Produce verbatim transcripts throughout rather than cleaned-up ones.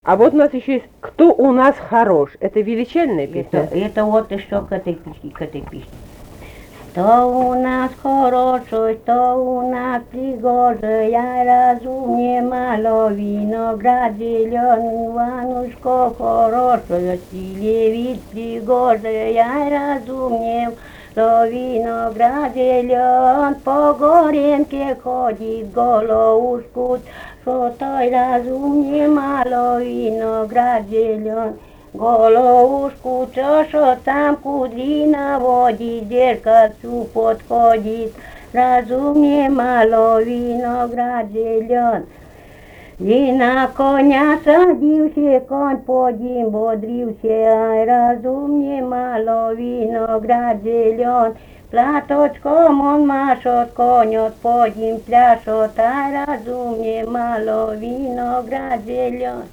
А вот у нас еще есть «Кто у нас хорош». Это величальная песня? Это, это вот еще к этой, песне- к этой песне. Кто у нас хороший, кто у нас пригожий, я разумнее мало, виноград зеленый, Иванушко хороший, Василевич пригожий, я разумнее мало, виноград зелен, по горенке ходит, головушку, что той разумнее мало, виноград зелен. Головушку чаша там кудри наводит, зеркальцу подходит, разумнее мало, виноград зелен. И на коня садился, конь под ним бодрился, ай, разумнее мало, виноград зелен. Платочком он машет, конь под ним пляшет, ай, разумнее мало, виноград зелен.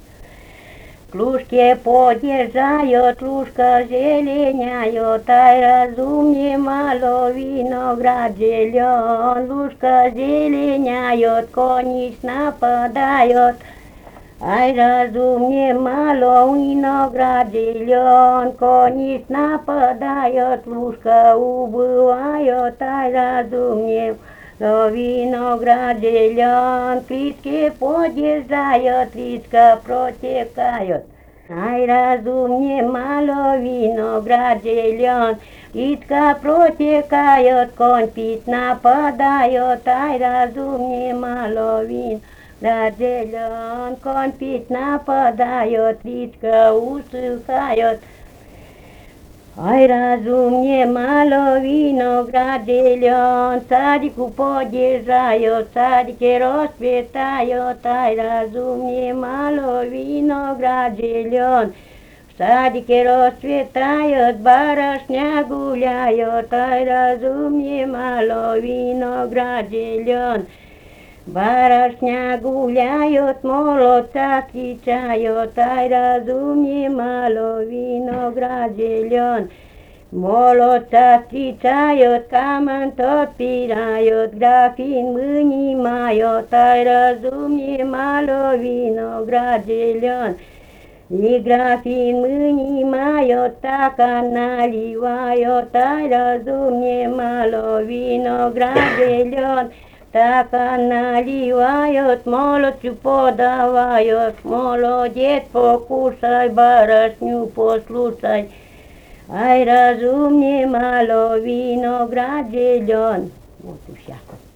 Клушки подъезжают, лужка зеленяет, ай, разумнее мало, виноград зелен. Лужка зеленяет, конец нападает, ай, разумнее мало, виноград зелен. Конец нападает, лужка убывает, ай, разумнее мало, виноград зелен. Клички подъезжают, речка протекает, ай, разумнее мало, виноград зелен. Речка протекает, конь пить нападает, ай, разумнее мало, виноград зелен. Конь пить нападает, речка усыхает, ай, разумнее мало, виноград зелен. Садику подъезжают, садики расцветают, ай, разумнее мало, виноград зелен. В садике расцветают, барышня гуляет, ай, разумнее мало, виноград зелен. Барышня гуляют, молодца встречают, ай, разумнее мало, виноград зелен. Молодца встречают, камень отпирают, графин вынимают, ай, разумнее мало, виноград зелен. И графин вынимают, стакан наливают, ай, разумнее мало, виноград зелен. Стакан наливают, молодцу подавают, молодец, покушай, барышню послушай, ай, разумнее мало, виноград зелен. Вот и всяко.